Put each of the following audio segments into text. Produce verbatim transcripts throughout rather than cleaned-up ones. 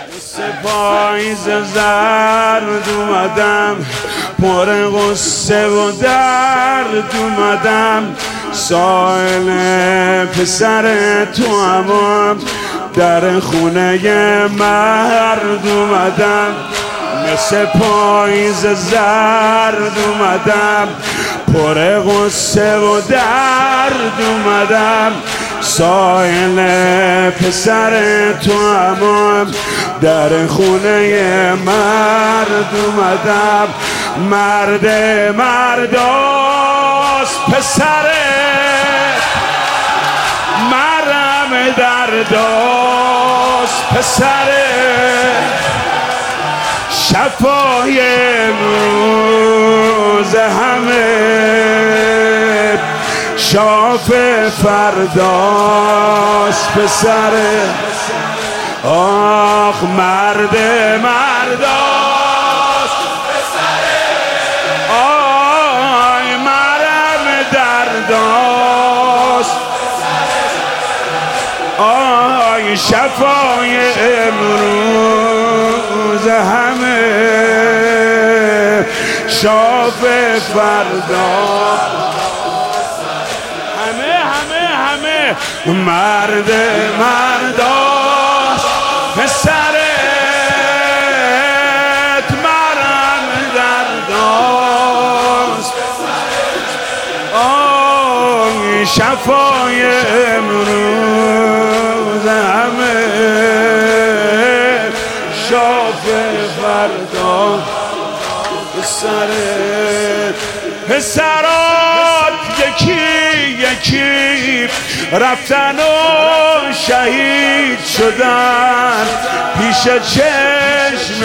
پاییز زرد اومدم، پر غصه و درد اومدم، سائل پسر تو هم در خونه مرد اومدم. مثل پاییز زرد اومدم، پر غصه و درد اومدم، سائل پسر تو هم در خونه مرد اومدم. مرد مرداست پسر مرم درداست پسر شفای امروز همه شاف فرداست پسر. آخ مرد مرداست پسر آی مرم درداست آی شفای امروز همه شاف فردا همه همه همه مرد مرداست پسرت مرم درداست آی شفای امروز همه شاف فردا پسرت. پسرات یکی یکی رفتن و شهید شدن، پیش چشم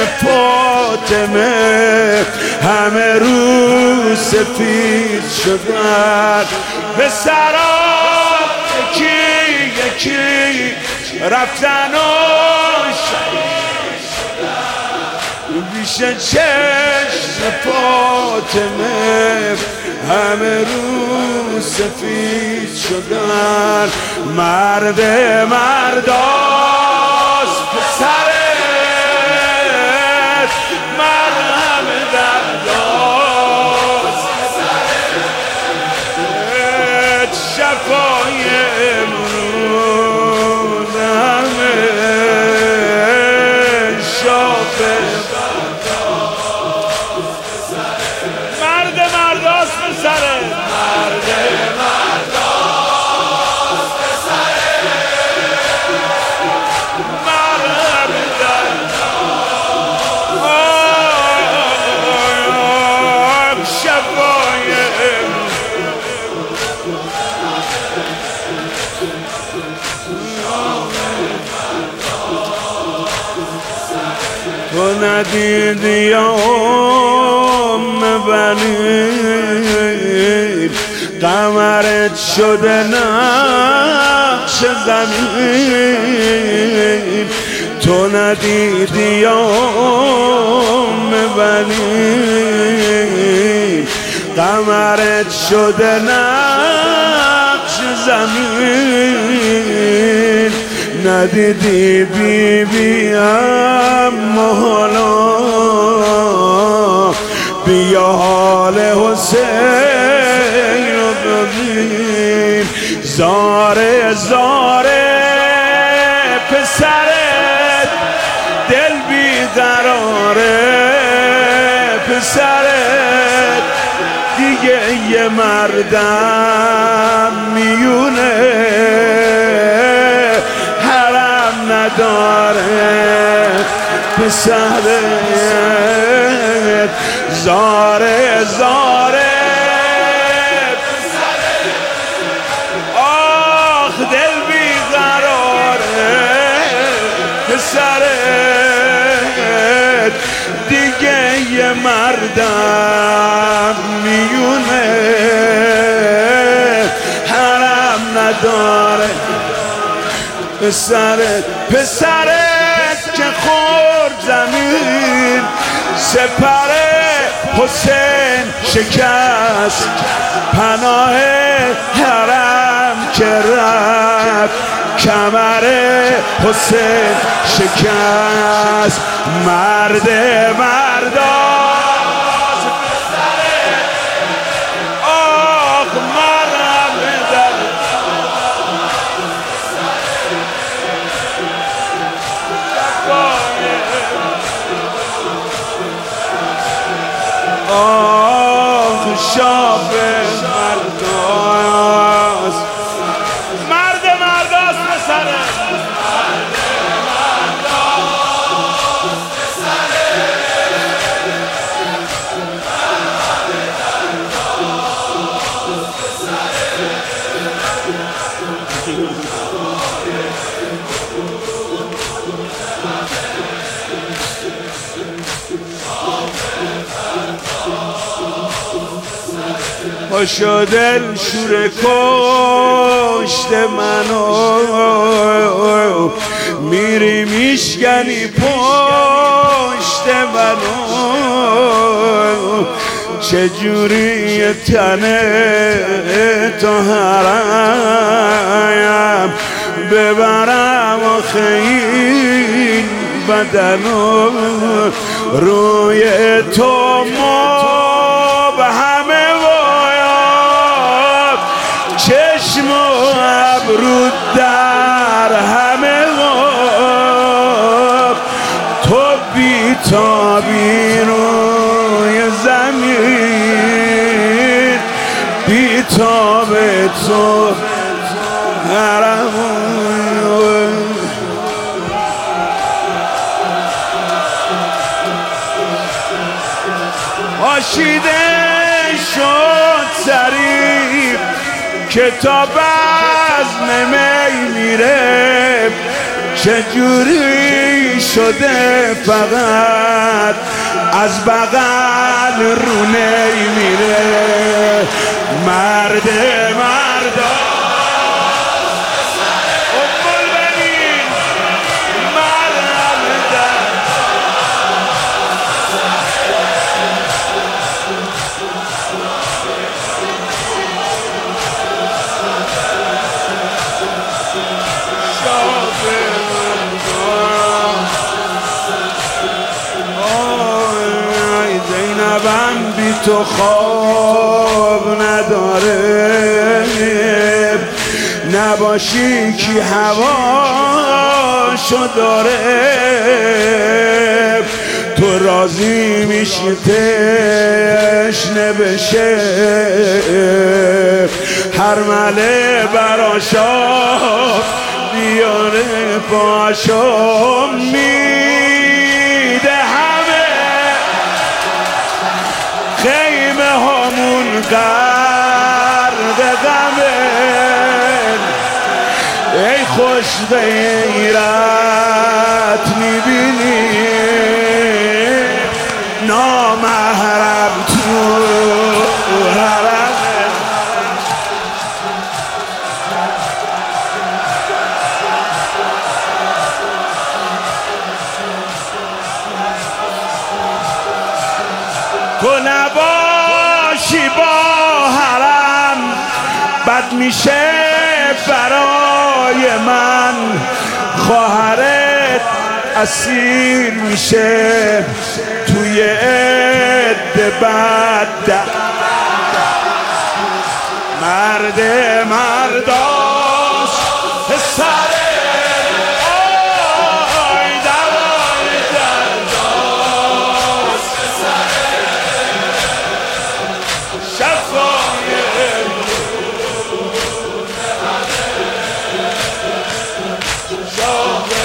فاطمه همه رو سفید شدن. پسرات یکی یکی رفتن و شهید شدن، پیش چشم فاطمه همه رو سفید شدن. مرد مرداست پسرت مرهم درداست پسرت شفای امروز همه شاف مرد مرداست پسرت مرد مرداست پسرت مرد درداست شفای تو ندیدی یا ام بنی قمرت شده نقش زمین. تو ندیدی یا ام بنی قمرت شده نقش زمین. ندیدی بی بی اما حالا بیا حال حسین رو ببین. زاره زاره پسرت دل بیقراره پسرت دیگه یه مردم میونه حرم نداره پسرت. زاره زاره پسرت آخ دل بیقراره پسرت دیگه یه مردم میونه حرم نداره پسرت. پسرت که خورد زمین سپر حسین شکست، پناه حرم که رفت کمر حسین شکست. است مرد مرداست آخ مرد در آخ شاب مرداست مرد مرداست پسره پاشو دل شور کشت منو میری میشکنی پشت منو چجوری تنه تو حرم ببرم آخه این بدنو روی تو ما به همه چشم و ابرو در همه غاب تو بی‌تابی روی زمین بی‌تاب تو حرم آشیده شد سریع که تا بزم می میره چجوری شده فقط از بغل رو نی میره مرد مردا امول ببین مرد زینبم بی تو خواب نداره نباشی کی هواشو داره تو راضی میشی تشنه بشه هر مله براشا بیاره پاشو میده همه خیمه همون غرق غمه ای خوش غیرت میبینی نامحرم تو حرم تو نباشی با حرم بد میشه برای من خواهرت اسیر میشه توی عده بد مرد مرداست پسر Oh